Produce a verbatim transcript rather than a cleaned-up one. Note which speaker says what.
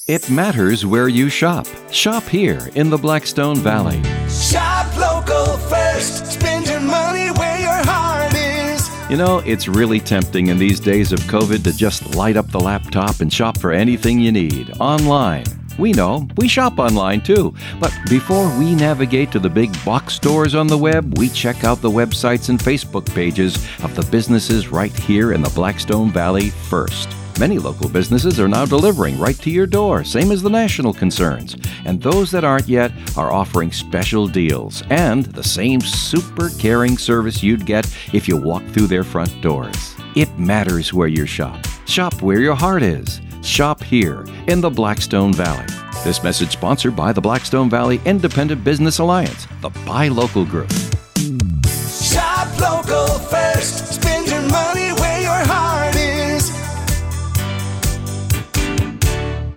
Speaker 1: It matters where you shop. Shop here in the Blackstone Valley.
Speaker 2: Shop local first. Spend your money where your heart is.
Speaker 1: You know, it's really tempting in these days of COVID to just light up the laptop and shop for anything you need online. We know, we shop online too. But before we navigate to the big box stores on the web, we check out the websites and Facebook pages of the businesses right here in the Blackstone Valley first. Many local businesses are now delivering right to your door, same as the national concerns. And those that aren't yet are offering special deals and the same super caring service you'd get if you walk through their front doors. It matters where you shop. Shop where your heart is. Shop here in the Blackstone Valley. This message sponsored by the Blackstone Valley Independent Business Alliance, the Buy Local Group.